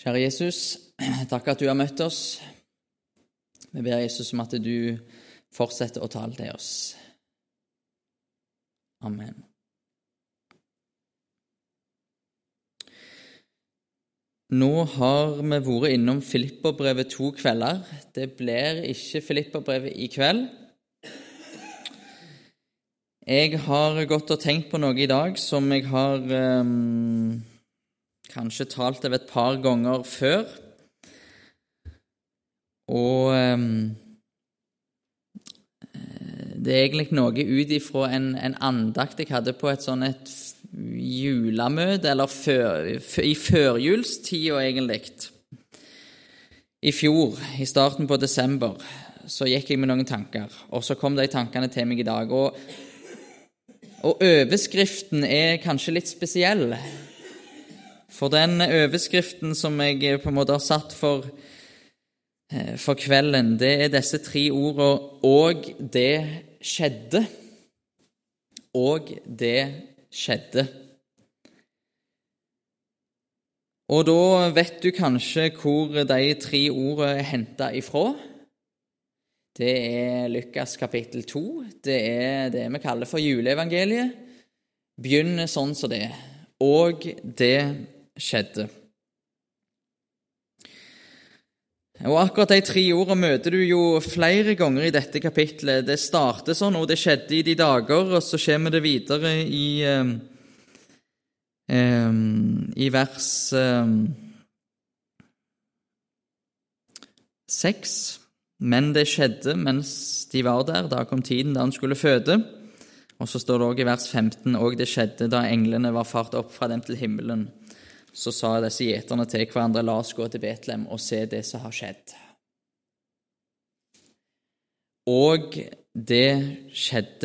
Kjære Jesus, takk at du har møtt oss. Vi ber Jesus om at du fortsetter å tale til oss. Amen. Nå har vi vært innom Filipperbrevet 2 kvelder. Det blir ikke Filipperbrevet i kveld. Jeg har gått og tenkt på noe i dag som jeg har kanskje talt over et par ganger før. Og det er egentlig noe ut ifra en andakt jeg hadde på et julemøte, eller i førjulstida egentlig. I fjor, i starten på desember, så gikk jeg med noen tanker, og så kom de tankene til meg i dag. Og overskriften er kanskje litt spesiell, for den overskriften som jeg på en måte har satt for kvelden, det er disse 3 ordene: og det skjedde. Og det skjedde. Og da vet du kanskje hvor de 3 ordene er hentet ifra. Det er Lukas kapittel 2. Det er det vi kaller for juleevangeliet. Begynner sånn som det. Og det skjedde. Og akkurat de 3 ordene møter du jo flere ganger i dette kapitlet. Det starter sånn, og det skjedde i de dager, og så kommer det videre i vers 6. Men det skjedde mens de var der, da kom tiden da han skulle føde. Og så står det også i vers 15, og det skjedde da englene var fart opp fra dem til himmelen. Så sa disse gjeterne til hverandre: la oss gå til Betlehem og se det som har skjedd. Og det skjedde.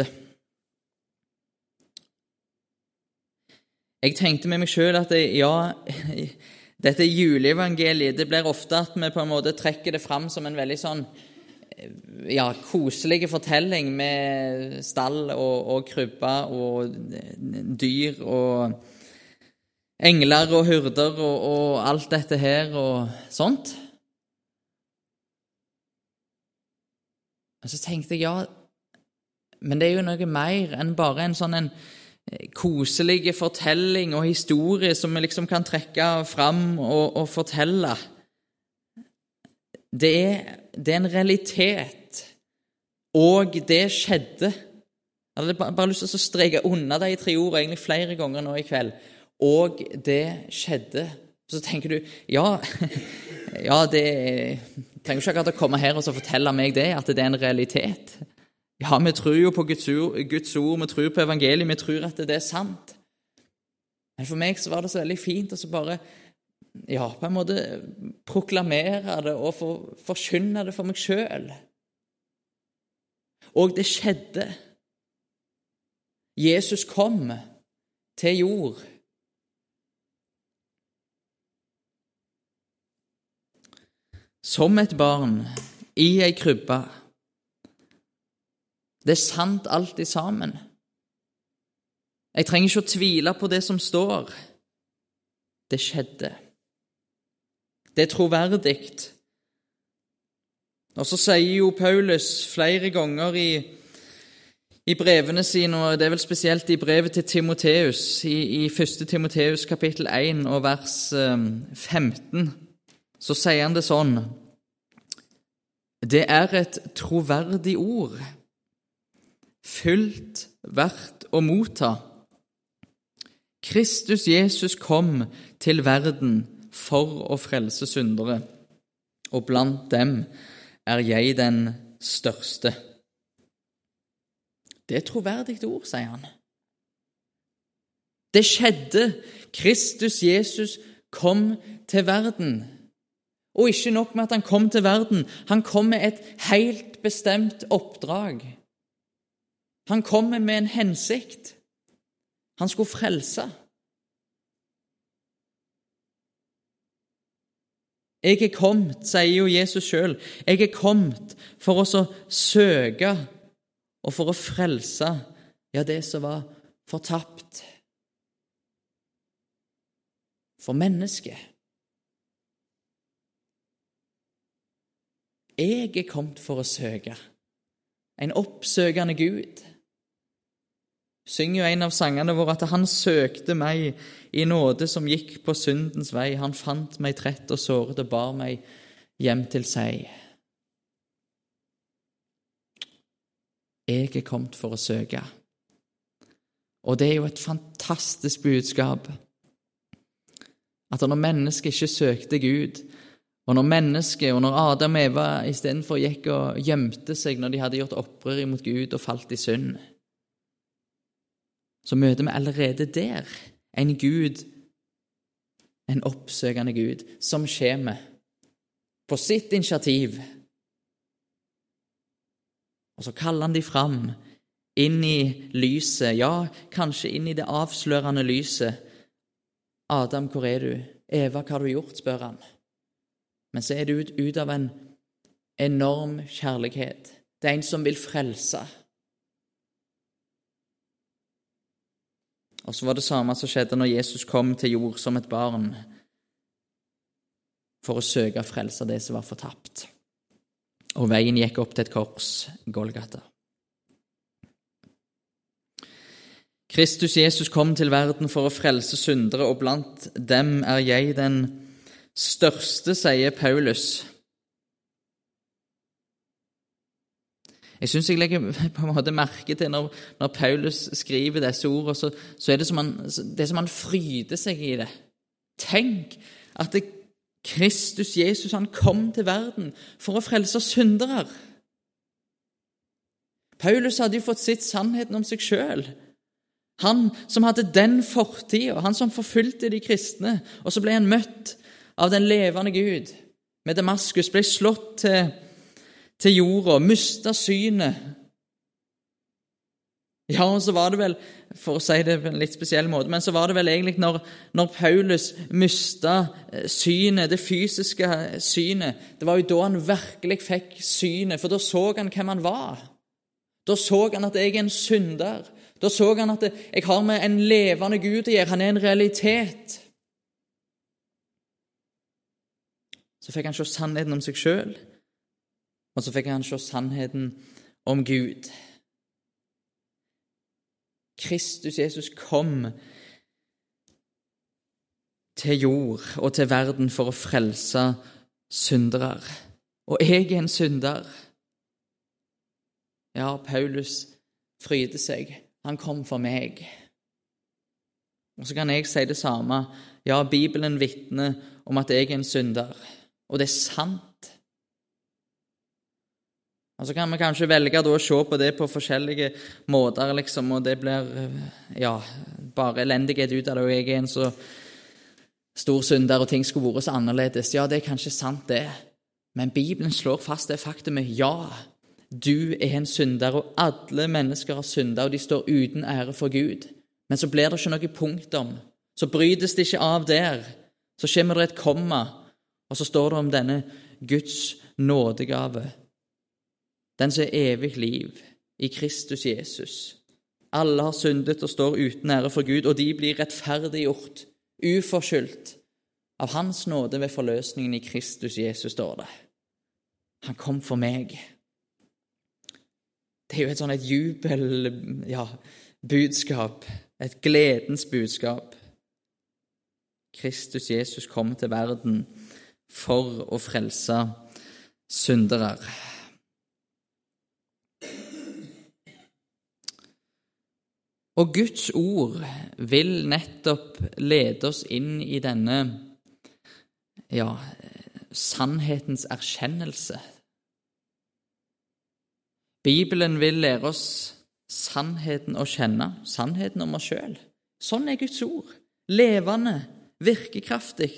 Jeg tenkte med meg selv at dette juleevangeliet, det blir ofte at vi på en måte trekker det fram som en veldig sånn koselig fortelling med stall og krybber og dyr og engler og hyrder og alt dette her og sånt. Og så tenkte jeg, men det er jo noe mer enn bare en koselig fortelling og historie som vi liksom kan trekke fram og fortelle. Det er en realitet, og det skjedde. Jeg hadde bare lyst til å streke unna de 3 ordene egentlig flere ganger nå i kveld. Og det skjedde. Så tenker du, det trenger ikke akkurat å komme her og så fortelle meg det, at det er en realitet. Ja, vi tror jo på Guds ord, vi tror på evangeliet, vi tror at det er sant. Men for meg så var det så veldig fint å så bare, på en måte proklamere det og forkynne det for meg selv. Og det skjedde. Jesus kom til jord. Som et barn i ei krybbe. Det er sant alt sammen. Jeg trenger ikke å tvile på det som står. Det skjedde. Det er troverdig. Og så sier jo Paulus flere ganger i brevene sine, og det er vel spesielt i brevet til Timoteus, i 1. Timoteus kapittel 1 og vers 15, så sier han det sånn: det er et troverdig ord, fullt verdt å motta. Kristus Jesus kom til verden for å frelse syndere, og blant dem er jeg den største. Det er et troverdig ord, sier han. Det skjedde. Kristus Jesus kom til verden. Og ikke nok med at han kom til verden, han kom med et helt bestemt oppdrag. Han kom med en hensikt. Han skulle frelse. Jeg er kommet, sier jo Jesus selv, jeg er kommet for å søke og for å frelse det som var fortapt. For mennesket. jeg kommet for å søke. En oppsøkende Gud. Synger jo en av sangene våre at han søkte meg i nåde som gikk på syndens vei. Han fant meg trett og såret og bar meg hjem til seg. Jeg kommet for å søke. Og det er jo et fantastisk budskap. At når mennesket ikke søkte Gud, og når mennesket, og når Adam og Eva i stedet for gikk og gjemte seg når de hadde gjort opprør mot Gud og falt i synd, så møter vi allerede der en Gud, en oppsøkende Gud, som kommer på sitt initiativ. Og så kaller han de fram inn i lyset, ja, kanskje inn i det avslørende lyset. Adam, hvor er du? Eva, hva har du gjort, spør han. Men så er det ut av en enorm kjærlighet. Det er en som vil frelse. Og så var det samme som skjedde når Jesus kom til jord som et barn for å søke å frelse det som var fortapt. Og veien gikk opp til et kors, Golgata. Kristus Jesus kom til verden for å frelse syndere, og blant dem er jeg den største, sier Paulus. Jeg synes jeg legger på en måte merke til når Paulus skriver disse ordene, så er det som han fryder seg i det. Tenk at Kristus Jesus, han kom til verden for å frelse syndere. Paulus hadde jo fått sitt sannheten om seg selv. Han som hadde den fortiden, han som forfulgte de kristne, og så ble han møtt av den levende Gud. Med Damaskus ble slått til jorda, mistet synet. Ja, og så var det vel, for å si det på en litt spesiell måte, men så var det vel egentlig når Paulus mistet synet, det fysiske synet, det var jo da han virkelig fikk synet, for da så han hvem han var. Da så han at jeg er en synder. Da så han at jeg har med en levende Gud å gjøre. Han er en realitet. Så fikk han se sannheten om seg selv, og så fikk han se sannheten om Gud. Kristus Jesus kom til jord og til verden for å frelse syndere. Og jeg er en synder. Ja, Paulus fryder seg. Han kom for meg. Og så kan jeg si det samme. Ja, Bibelen vitner om at jeg er en synder. Og det er sant. Og så kan vi kanskje velge da å se på det på forskjellige måter, liksom, og det blir bare elendighet ut av det, og jeg er en så stor synder, og ting skulle vært så annerledes. Ja, det er kanskje sant det. Men Bibelen slår fast det faktumet. Ja, du er en synder, og alle mennesker har synder, og de står uten ære for Gud. Men så blir det ikke noe punktum. Så brytes det ikke av der. Så kommer det et komma, og så står det om denne Guds nådegave. Den som er evig liv i Kristus Jesus. Alle har syndet og står uten ære for Gud, og de blir rettferdiggjort, uforskyldt, av hans nåde ved forløsningen i Kristus Jesus, står det. Han kom for meg. Det er jo et sånn budskap, et gledens budskap. Kristus Jesus kom til verden for å frelse syndere. Og Guds ord vil nettopp lede oss inn i denne sannhetens erkjennelse. Bibelen vil lære oss sannheten å kjenne, sannheten om oss selv. Sånn er Guds ord. Levende, virkekraftig.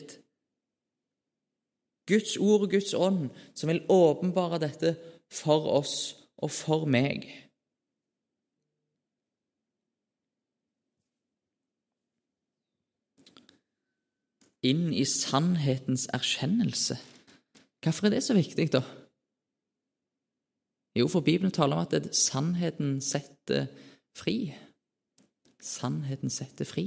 Guds ord og Guds ånd som vil åpenbare dette for oss og for meg. Inn i sannhetens erkjennelse. Hvorfor er det så viktig da? Jo, for Bibelen taler om at sannheten setter fri. Sannheten setter fri.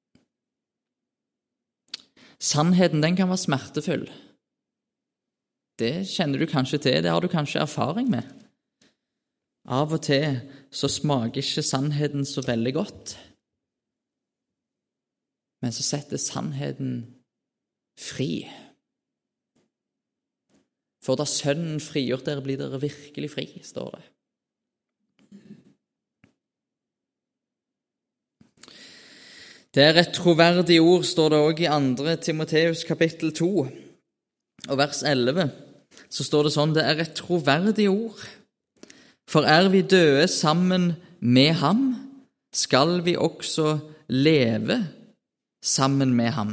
Sannheten, den kan være smertefull. det kjenner du kanskje til, det har du kanskje erfaring med. Av og til så smaker ikke sannheten så veldig godt. Men så setter sannheten fri. For da Sønnen frigjort dere, blir dere virkelig fri, står det. Det er et troverdig ord, står det også i 2. Timoteus kapittel 2, og vers 11. Så står det sånn, det er et troverdig ord. For er vi døde sammen med ham, skal vi også leve sammen med ham.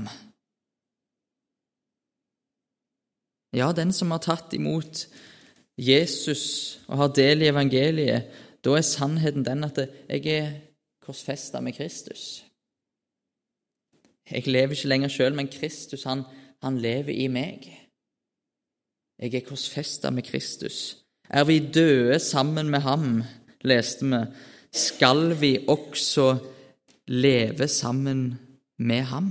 Ja, den som har tatt imot Jesus og har del i evangeliet, da er sannheten den at jeg er korsfestet med Kristus. Jeg lever ikke lenger selv, men Kristus, han lever i meg. Jeg er korsfestet med Kristus. Er vi døde sammen med ham, leste vi, skal vi også leve sammen med ham.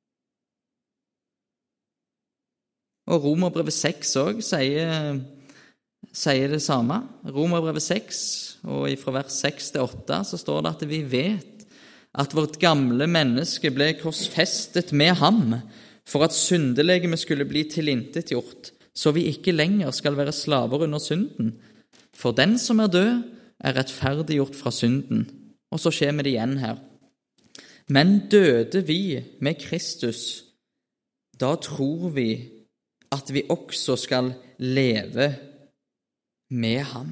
Og Romerbrevet 6 også sier det samme. Romerbrevet 6, og fra vers 6 til 8, så står det at vi vet at vårt gamle menneske ble korsfestet med ham, for at syndelegemet skulle bli tilintetgjort, så vi ikke lenger skal være slaver under synden. For den som er død, er rettferdiggjort fra synden. Og så skjer det igjen her. Men døde vi med Kristus, da tror vi at vi også skal leve med ham.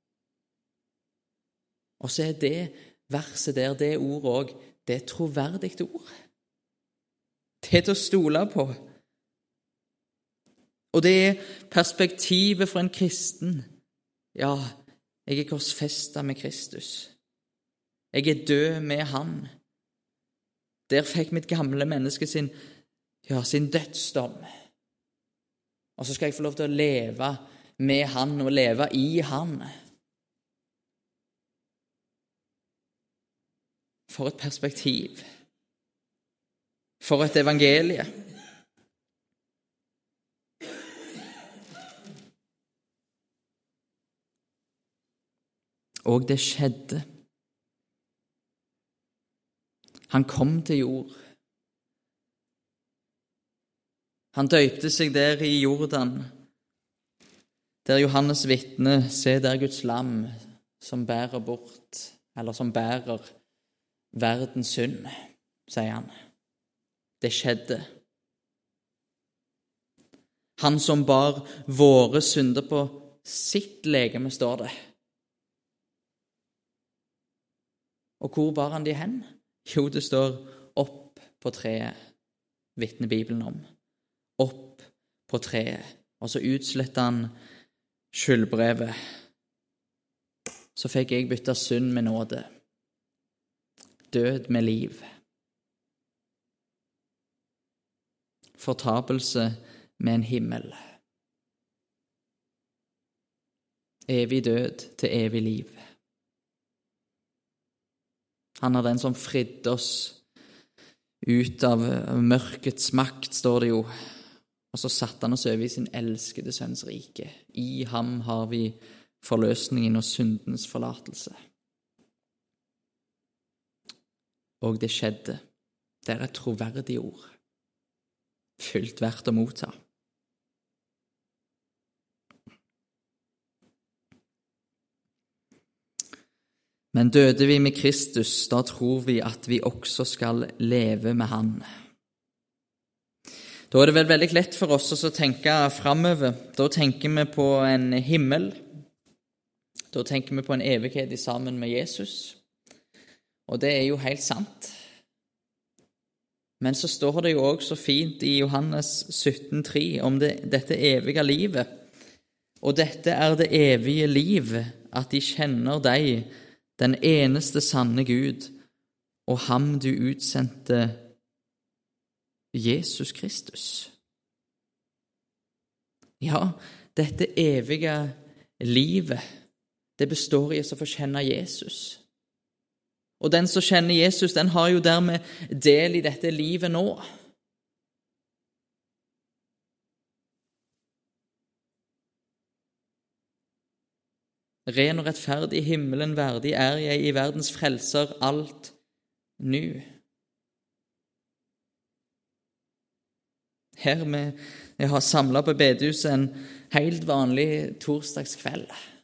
Og så er det verset der, det ordet også, det er et troverdig ord. Det er til å stole på. Og det er perspektivet for en kristen. Ja, jeg er korsfestet med Kristus. Jeg er død med han. Der fikk mitt gamle menneske sin dødsdom. Og så skal jeg få lov til å leve med han og leve i han. For et perspektiv. For et evangelie. Og det skjedde. Han kom til jord. Han døypte seg der i Jordan, der Johannes vitne, se der Guds lam som bærer bort, eller som bærer verdens synd, sier han. Det skjedde. Han som bar våre synder på sitt legeme, står det. Og hvor bar han de hen? Jo, det står opp på treet, vitner Bibelen om. Opp på treet. Og så utslettet han skyldbrevet. Så fikk jeg bytte synd med nåde. Død med liv. Fortapelse med en himmel. Evig død til evig liv. Han er den som fridde oss ut av mørkets makt, står det jo. Og så satte han oss over i sin elskede sønns rike. I ham har vi forløsningen og syndens forlatelse. Og det skjedde. Det er et troverdig ord. Fullt verdt å motta. Men døde vi med Kristus, da tror vi at vi også skal leve med han. Da er det vel veldig lett for oss å tenke fremover. Da tenker vi på en himmel. Da tenker vi på en evighet sammen med Jesus. Og det er jo helt sant. Men så står det jo også så fint i Johannes 17,3 om dette evige livet. Og dette er det evige liv, at de kjenner deg, den eneste sanne Gud, og ham du utsendte, Jesus Kristus. Ja, dette evige livet, det består i å få kjenne Jesus. Og den som kjenner Jesus, den har jo dermed del i dette livet nå. ren og rettferdig, himmelen verdig er jeg, i verdens frelser alt nu. Her vi har samlet på bedehuset en helt vanlig torsdagskveld.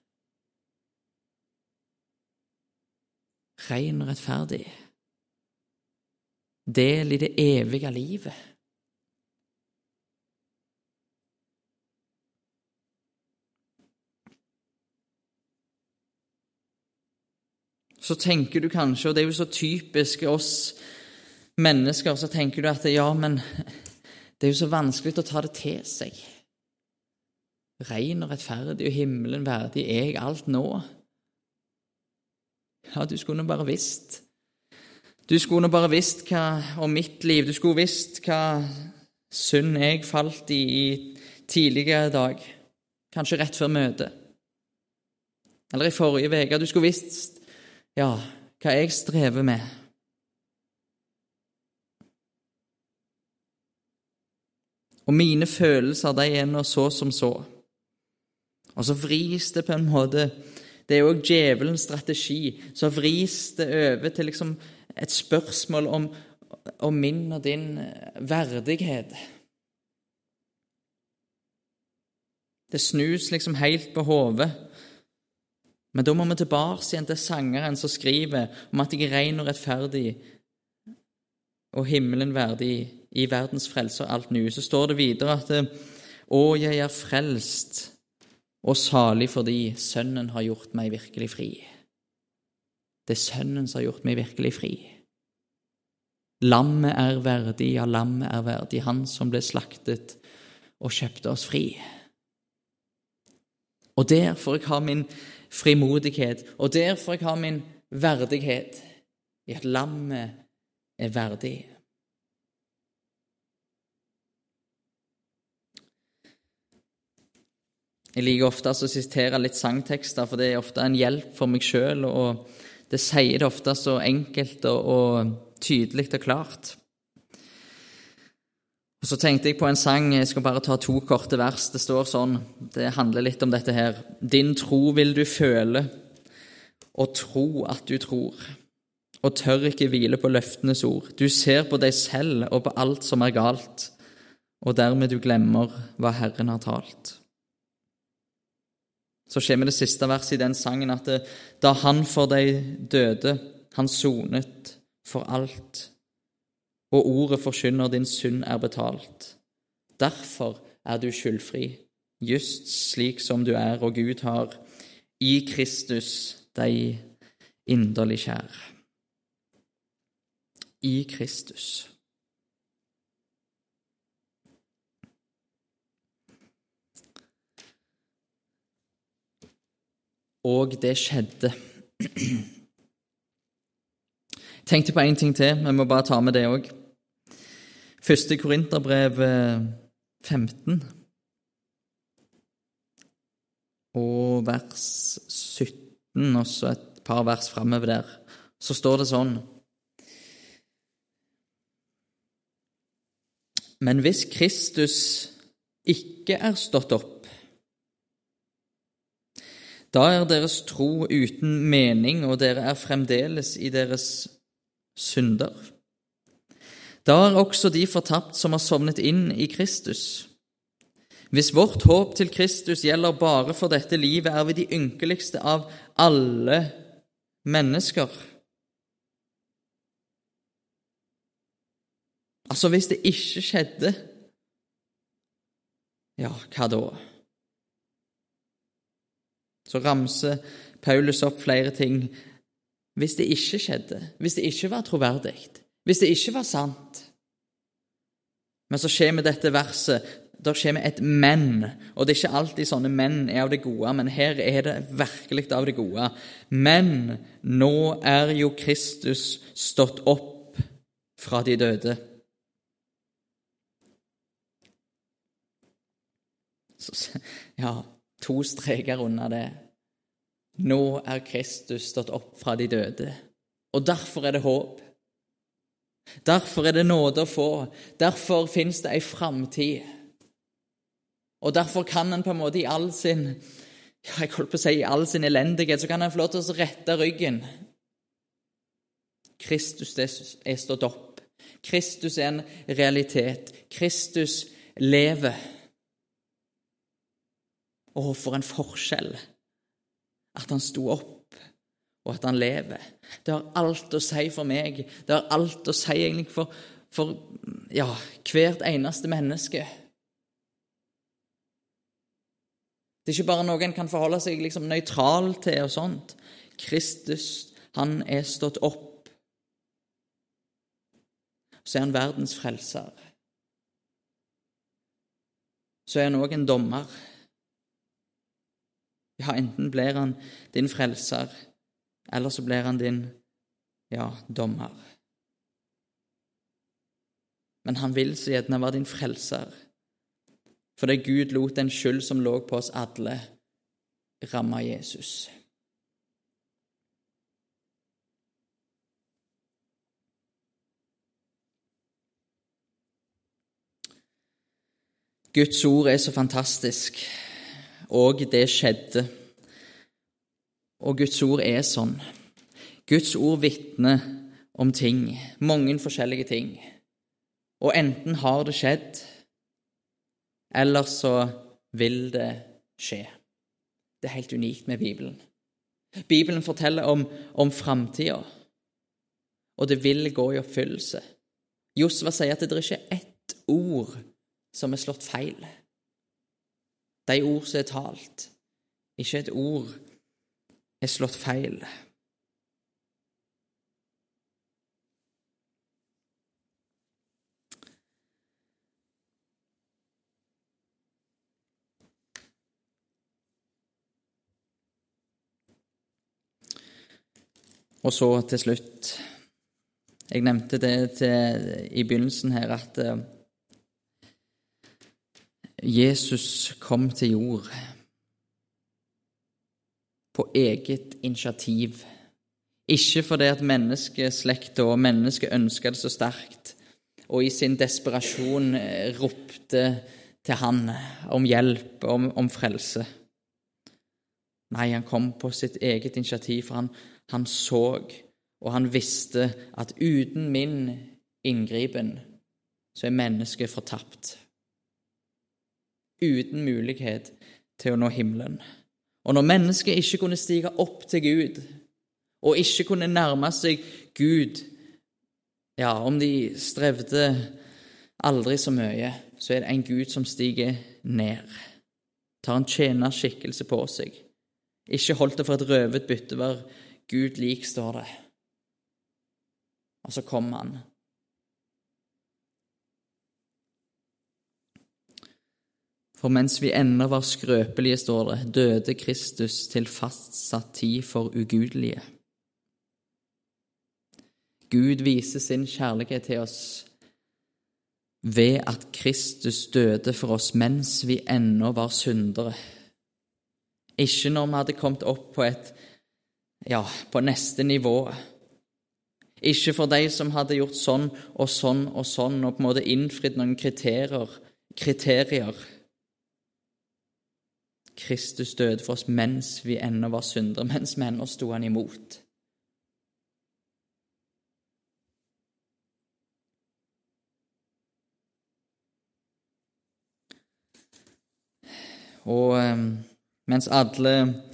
Ren og rettferdig. Del i det evige livet. Så tenker du kanskje, og det er jo så typisk oss mennesker, så tenker du at ja, men det er jo så vanskelig å ta det til seg. Ren og rettferdig og himmelen verdig er jeg alt nå. Ja, du skulle bare visst. Du skulle bare visst hva om mitt liv, du skulle visst hva synd jeg falt i tidligere dag, kanskje rett før møtet, eller i forrige uke. Du skulle visst ja, hva jeg strever med. Og mine følelser, de er nå så som så. Og så vris det på en måte, det er jo også djevelens strategi, så vris det over til liksom et spørsmål om min og din verdighet. Det snus liksom helt på hodet. Men da må vi tilbake igjen til sangeren som skriver om at jeg er ren og rettferdig og himmelen verdig, i verdens frelser alt nu. Så står det videre at å, jeg er frelst og salig fordi Sønnen har gjort meg virkelig fri. Det er Sønnen som har gjort meg virkelig fri. Lammet er verdig, ja, lammet er verdig, han som ble slaktet og kjøpte oss fri. Og der får jeg ha min frimodighet, og der får jeg ha min verdighet, i at lammet er verdig. Jeg liker ofte å sitere litt sangtekster, for det er ofte en hjelp for meg selv, og det sier det ofte så enkelt og tydelig og klart. Og så tenkte jeg på en sang, jeg skal bare ta 2 korte vers. Det står sånn, det handler litt om dette her. Din tro vil du føle, og tro at du tror, og tør ikke hvile på løftenes ord. Du ser på deg selv og på alt som er galt, og dermed du glemmer hva Herren har talt. Så kommer det siste verset i den sangen, at da han for deg døde, han sonet for alt, og ordet forkynner din synd er betalt. Derfor er du skyldfri, just slik som du er, og Gud har i Kristus deg inderlig kjær. I Kristus. Og det skjedde. Jeg tenkte på en ting til, men jeg må bare ta med det også. 1. Korinterbrev 15 og vers 17, og så et par vers fremover der. Så står det sånn: Men hvis Kristus ikke er stått opp, da er deres tro uten mening, og dere er fremdeles i deres synder. Da er også de fortapt som har sovnet inn i Kristus. Hvis vårt håp til Kristus gjelder bare for dette livet, er vi de ynkeligste av alle mennesker. Altså, hvis det ikke skjedde, ja, hva da? Så ramser Paulus opp flere ting. Hvis det ikke skjedde, hvis det ikke var troverdig, hvis det ikke var sant. Men så kommer dette verset, der kommer et men, og det er ikke alltid sånne men er av det gode, men her er det virkelig av det gode. Men nå er jo Kristus stått opp fra de døde. Så, ja, 2 streker under det. Nå er Kristus stått opp fra de døde, og derfor er det håp. Derfor er det nåde å få. Derfor finnes det en framtid. Og derfor kan en på en måte i all sin jeg holdt på å si i all sin elendighet, så kan han få lov til å rette ryggen. Kristus er stått opp. Kristus er en realitet. Kristus lever. Og for en forskjell at han sto opp, og at han lever. Det har alt å si for meg. Det har alt å si egentlig for hvert eneste menneske. Det er ikke bare noe en kan forholde seg liksom nøytral til og sånt. Kristus, han er stått opp. Så er han verdens frelser. Så er han også en dommer. Ja, enten blir han din frelser, eller så blir han din, dommer. Men han vil så gjerne være din frelser, for det Gud lot den skyld som lå på oss alle, ramme Jesus. Guds ord er så fantastisk, og det skjedde. Og Guds ord er sånn. Guds ord vitner om ting, mange forskjellige ting. Og enten har det skjedd, eller så vil det skje. Det er helt unikt med Bibelen. Bibelen forteller om fremtiden, og det vil gå i oppfyllelse. Josva sier at det er ikke ett ord som er slått feil. De ord som er talt, ikke et ord er slått feil. Og så til slutt, jeg nevnte det i begynnelsen her, at Jesus kom til jord på eget initiativ. Ikke fordi at menneskeslekta og mennesket ønsket det så sterkt, og i sin desperasjon ropte til han om hjelp, om frelse. Nei, han kom på sitt eget initiativ, for han så, og han visste at uten min inngripen så er mennesket fortapt. Uten mulighet til å nå himmelen. Og når mennesket ikke kunne stige opp til Gud, og ikke kunne nærme seg Gud, om de strevde aldri så mye, så er det en Gud som stiger ned, tar en tjenerskikkelse på seg, ikke holdt det for et røvet bytte, var Gud lik, står det. Og så kom han. For mens vi ennå var skrøpelige, står det, døde Kristus til fastsatt tid for ugudelige. Gud viser sin kjærlighet til oss ved at Kristus døde for oss mens vi ennå var syndere. Ikke når vi hadde kommet opp på neste nivå. Ikke for de som hadde gjort sånn og sånn og sånn, og på en måte innfridd noen kriterier. Kristus døde for oss mens vi ennå var syndere, mens vi ennå stod han imot. Og mens alle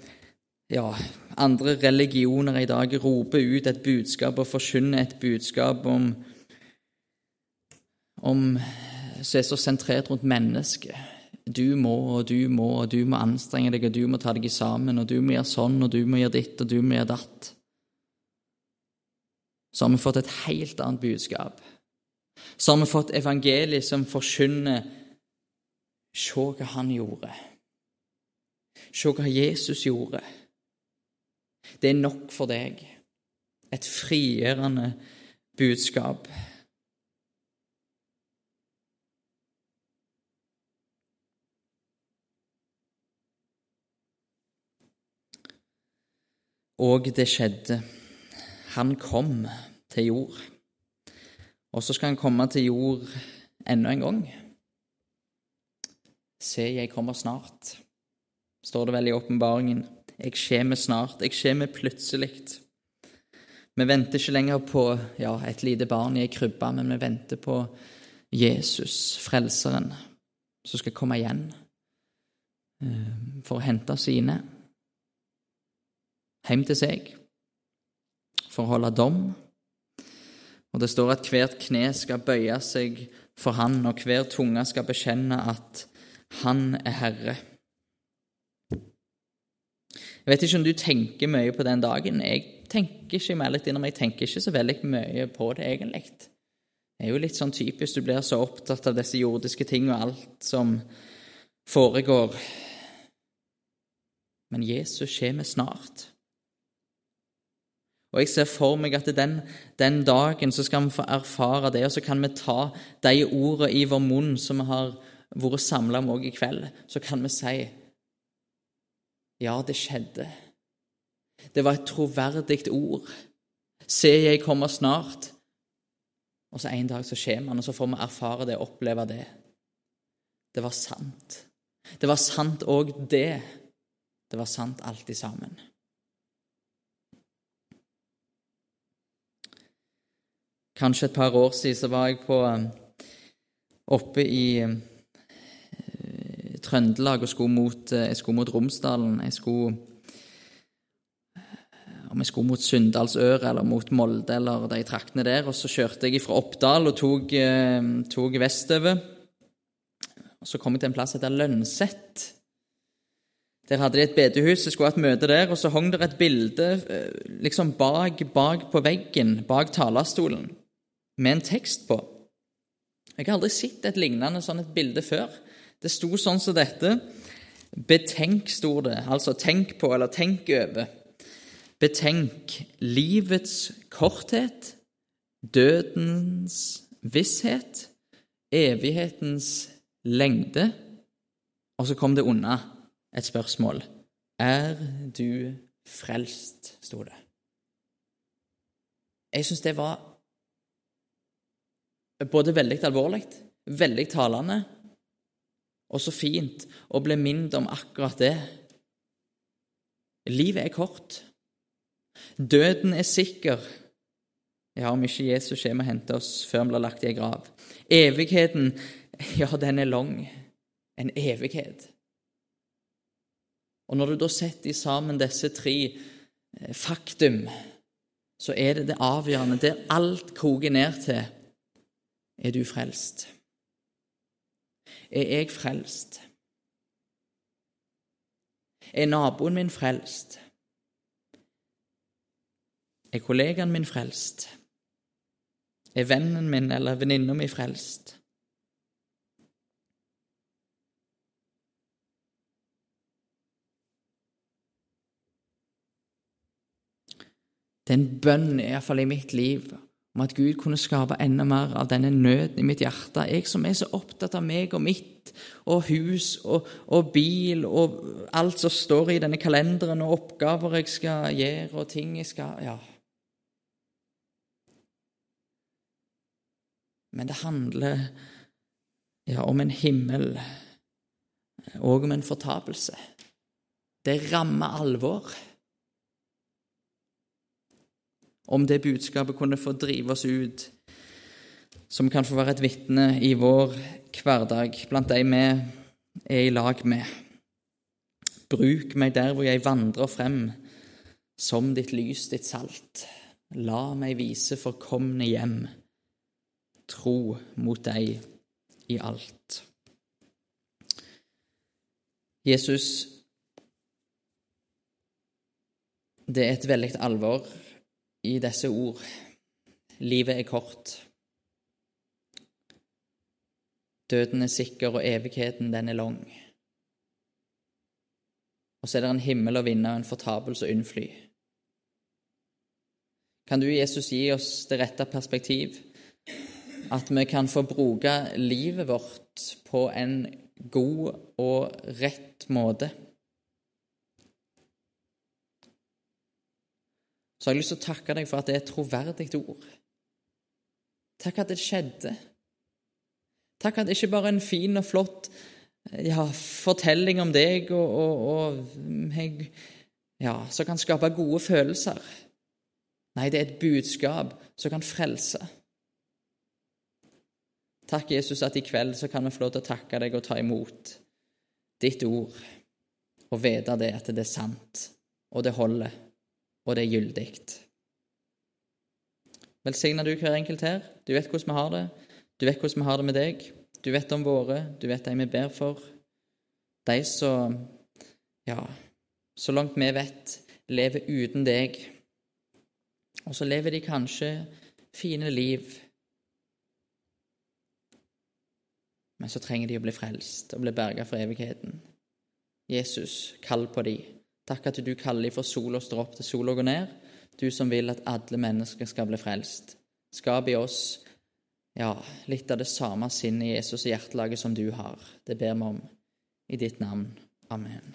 andre religioner i dag roper ut et budskap og forkynner et budskap om som er så sentrert rundt mennesket. Du må, og du må, og du må anstrenge deg, og du må ta deg sammen, og du må gjøre sånn, og du må gjøre ditt, og du må gjøre datt. Så har vi fått et helt annet budskap. Så har vi fått evangeliet som forkynner: se hva han gjorde. Se hva Jesus gjorde. Det er nok for deg. Et frigjørende budskap. Og det skjedde. Han kom til jord. Og så skal han komme til jord enda en gang. Se, jeg kommer snart. står det vel i åpenbaringen. Jeg kommer snart, jeg kommer plutselig. Vi venter ikke lenger på et lite barn i en krybbe, men vi venter på Jesus, frelseren, som skal komme igjen for å hente sine hjem til seg, for å holde dom. Og det står at hvert kne skal bøye seg for han, og hver tunge skal bekjenne at han er Herre. Jeg vet ikke om du tenker mye på den dagen. Jeg tenker ikke mer litt innom, jeg tenker ikke så veldig mye på det egentlig. Det er jo litt sånn typisk, du blir så opptatt av disse jordiske ting og alt som foregår. Men Jesus kommer snart. Og jeg ser for meg at den dagen så skal vi få erfare det, og så kan vi ta de ordene i vår munn som vi har vært samlet om også i kveld. Så kan vi si, ja, det skjedde. Det var et troverdig ord. Se, jeg kommer snart. Og så en dag så kommer han, og så får vi erfare det, oppleve det. Det var sant. Det var sant også det. Det var sant alltid sammen. Kanskje et par år siden så var jeg oppe i Trøndelag og jeg skulle mot Romsdalen. Om jeg skulle mot Sunndalsøra eller mot Molde eller de traktene der. Og så kjørte jeg fra Oppdal og tok vestover. Og så kom jeg til en plass etter Lønset. Der hadde de et bedehus, jeg skulle ha et møte der, og så hang det et bilde liksom bak på veggen, bak talerstolen, med en tekst på. Jeg har aldri sett et lignende sånn et bilde før. Det sto sånn som dette. Betenk, stod det. Altså tenk på, eller tenk over. Betenk livets korthet, dødens visshet, evighetens lengde. Og så kom det unna et spørsmål. Er du frelst, stod det. Jeg synes det var både veldig alvorlig, veldig talende, og så fint å bli minnet om akkurat det. Livet er kort. Døden er sikker. Ja, om ikke Jesus kommer og henter oss før han blir lagt i en grav. Evigheten, ja, den er lang. En evighet. Og når du da setter sammen disse tre faktum, så er det det avgjørende, der alt koker ned til. Er du frelst? Er jeg frelst? Er naboen min frelst? Er kollegaen min frelst? Er vennen min eller venninnen min frelst? Det er en bønn, i hvert fall i mitt liv, om at Gud kunne skape enda mer av denne nøden i mitt hjerte. Jeg som er så opptatt av meg og mitt, og hus og bil, og alt som står i denne kalenderen, og oppgaver jeg skal gjøre, og ting jeg skal, ja. Men det handler om en himmel, og om en fortapelse. Det rammer alvor. Om det budskapet kunne få drive oss ut, som kan få være et vitne i vår hverdag, blant de vi er i lag med. Bruk meg der hvor jeg vandrer frem, som ditt lys, ditt salt. La meg vise forkomne hjem, tro mot deg i alt. Jesus, det er et veldig alvor i disse ord. Livet er kort. Døden er sikker, og evigheten den er lang. Og så er det en himmel å vinne, og en fortapelse å unnfly. Kan du, Jesus, gi oss det rette perspektiv, at vi kan få bruke livet vårt på en god og rett måte? Så har jeg lyst til å takke deg for at det er et troverdig ord. Takk at det skjedde. Takk at det ikke bare er en fin og flott fortelling om deg som kan skape gode følelser. Nei, det er et budskap som kan frelse. Takk, Jesus, at i kveld så kan vi få lov til å takke deg og ta imot ditt ord og vite det at det er sant, og det holder, og det er gyldigt. Velsigner du hver enkelt her. Du vet hvordan vi har det. Du vet hvordan vi har det med deg. Du vet om våre. Du vet de vi ber for. De som, så langt vi vet, lever uten deg. Og så lever de kanskje fine liv. Men så trenger de å bli frelst og bli berget for evigheten. Jesus, kall på de. Takk at du kaller de for sol og står opp til sol og går ned. Du som vil at alle mennesker skal bli frelst. Skap i oss, litt av det samme sinnet i Jesus og hjertelaget som du har. Det ber vi om i ditt navn. Amen.